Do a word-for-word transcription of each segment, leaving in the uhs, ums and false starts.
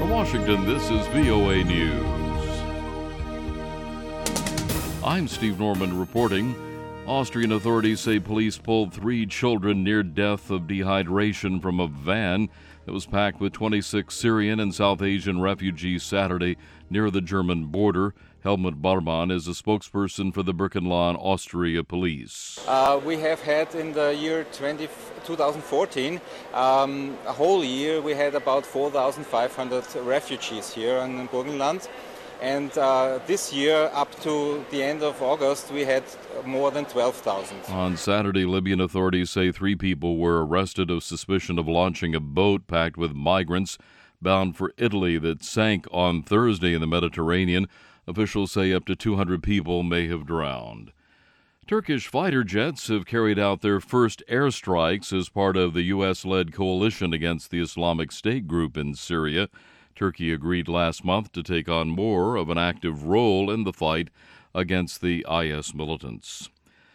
From Washington, this is V O A News. I'm Steve Norman reporting. Austrian authorities say police pulled three children near death of dehydration from a van that was packed with twenty-six Syrian and South Asian refugees Saturday near the German border. Helmut Barman is a spokesperson for the Birkenland, Austria police. Uh, we have had in the year twenty, twenty fourteen, um, a whole year, we had about four thousand five hundred refugees here in Burgenland. And uh, this year, up to the end of August, we had more than twelve thousand. On Saturday, Libyan authorities say three people were arrested of suspicion of launching a boat packed with migrants bound for Italy that sank on Thursday in the Mediterranean. Officials say up to two hundred people may have drowned. Turkish fighter jets have carried out their first airstrikes as part of the U S-led coalition against the Islamic State group in Syria. Turkey agreed last month to take on more of an active role in the fight against the I S militants.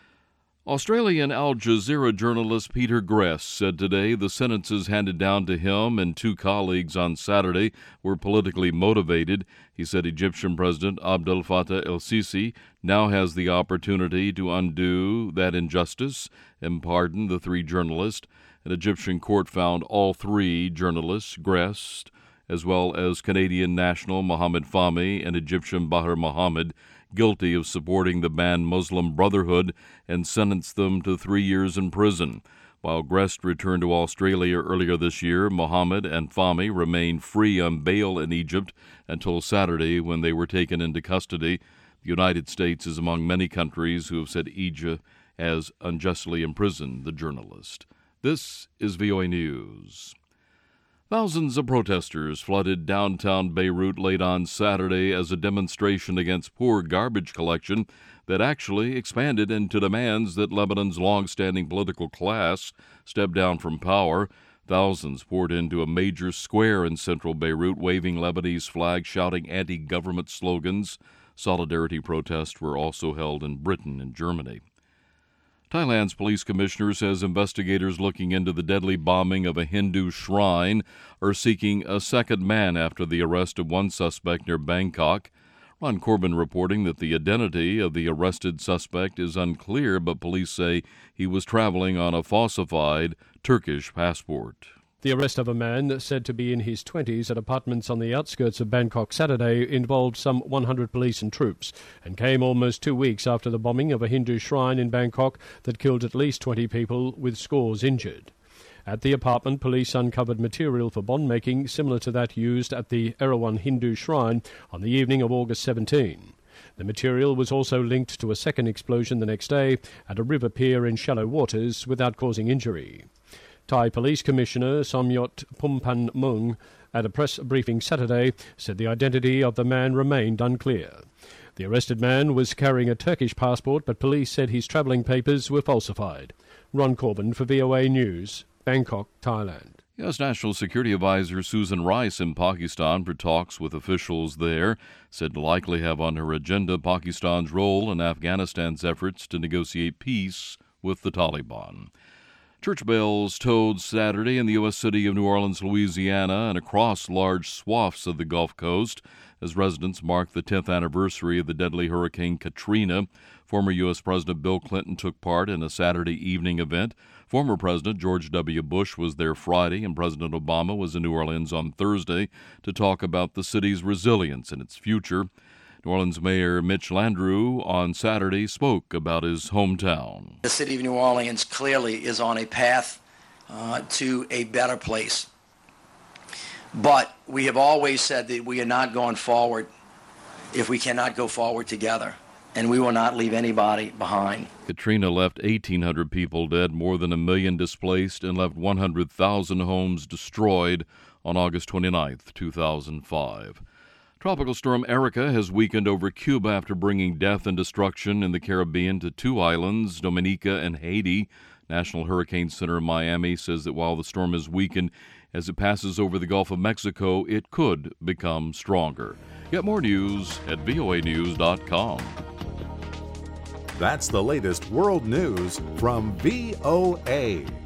Australian Al Jazeera journalist Peter Gress said today the sentences handed down to him and two colleagues on Saturday were politically motivated. He said Egyptian President Abdel Fattah el-Sisi now has the opportunity to undo that injustice and pardon the three journalists. An Egyptian court found all three journalists, Gress, as well as Canadian national Mohamed Fahmy and Egyptian Bahar Mohammed, guilty of supporting the banned Muslim Brotherhood and sentenced them to three years in prison. While Gress returned to Australia earlier this year, Mohammed and Fahmy remained free on bail in Egypt until Saturday when they were taken into custody. The United States is among many countries who have said Egypt has unjustly imprisoned the journalist. This is V O A News. Thousands of protesters flooded downtown Beirut late on Saturday as a demonstration against poor garbage collection that actually expanded into demands that Lebanon's long-standing political class step down from power. Thousands poured into a major square in central Beirut, waving Lebanese flags, shouting anti-government slogans. Solidarity protests were also held in Britain and Germany. Thailand's police commissioner says investigators looking into the deadly bombing of a Hindu shrine are seeking a second man after the arrest of one suspect near Bangkok. Ron Corbin reporting that the identity of the arrested suspect is unclear, but police say he was traveling on a falsified Turkish passport. The arrest of a man said to be in his twenties at apartments on the outskirts of Bangkok Saturday involved some one hundred police and troops and came almost two weeks after the bombing of a Hindu shrine in Bangkok that killed at least twenty people with scores injured. At the apartment, police uncovered material for bond-making similar to that used at the Erawan Hindu shrine on the evening of August seventeenth. The material was also linked to a second explosion the next day at a river pier in shallow waters without causing injury. Thai Police Commissioner Somyot Phumpanmung, at a press briefing Saturday, said the identity of the man remained unclear. The arrested man was carrying a Turkish passport, but police said his travelling papers were falsified. Ron Corbin for V O A News, Bangkok, Thailand. U S. National Security Advisor Susan Rice in Pakistan for talks with officials there said to likely have on her agenda Pakistan's role in Afghanistan's efforts to negotiate peace with the Taliban. Church bells tolled Saturday in the U S city of New Orleans, Louisiana, and across large swaths of the Gulf Coast as residents marked the tenth anniversary of the deadly Hurricane Katrina. Former U S. President Bill Clinton took part in a Saturday evening event. Former President George W. Bush was there Friday, and President Obama was in New Orleans on Thursday to talk about the city's resilience and its future. New Orleans Mayor Mitch Landrieu on Saturday spoke about his hometown. The city of New Orleans clearly is on a path uh, to a better place. But we have always said that we are not going forward if we cannot go forward together, and we will not leave anybody behind. Katrina left eighteen hundred people dead, more than a million displaced, and left one hundred thousand homes destroyed on August twenty-ninth, two thousand five. Tropical storm Erica has weakened over Cuba after bringing death and destruction in the Caribbean to two islands, Dominica and Haiti. National Hurricane Center in Miami says that while the storm has weakened, as it passes over the Gulf of Mexico, it could become stronger. Get more news at V O A news dot com. That's the latest world news from V O A.